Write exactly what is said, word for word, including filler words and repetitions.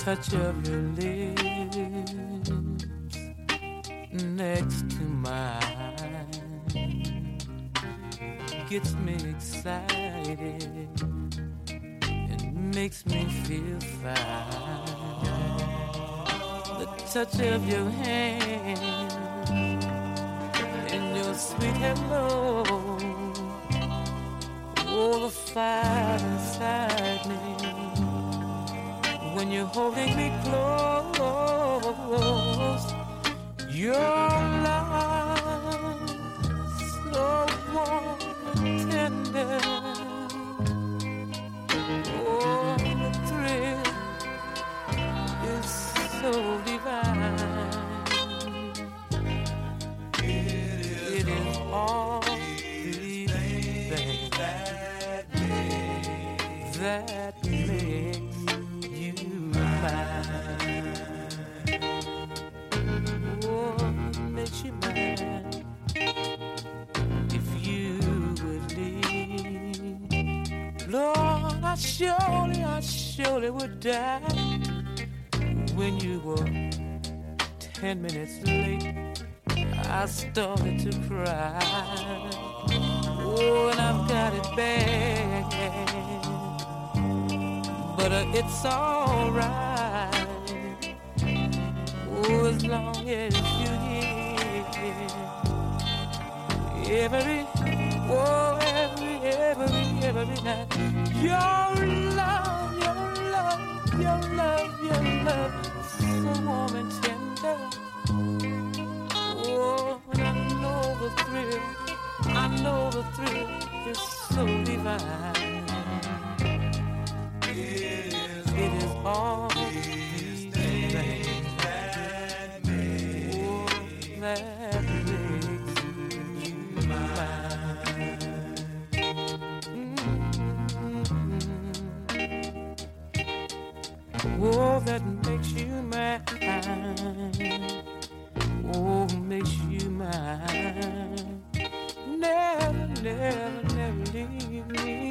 touch of your lips next to mine gets me excited and makes me feel fine. The touch of your hand and your sweet hello, oh, the fire inside me when you're holding me close. Your love, so warm and tender. Oh, the thrill is so divine. It is, it is all these things that makes, that makes you mine. Oh, it makes you mine. If you would leave, Lord, I surely, I surely would die. When you were ten minutes late, I started to cry. Oh, and I've got it bad, but uh, it's alright. Oh, as long as you're here, every, oh, every, every, every night, your love, your love, your love, your love, so warm and tender. Oh, and I know the thrill, I know the thrill is so divine. It is, it is all these things that makes, oh, that makes you mine. Mm-hmm. Oh, that makes you mine. Oh, makes you mine. Never, never, never leave me.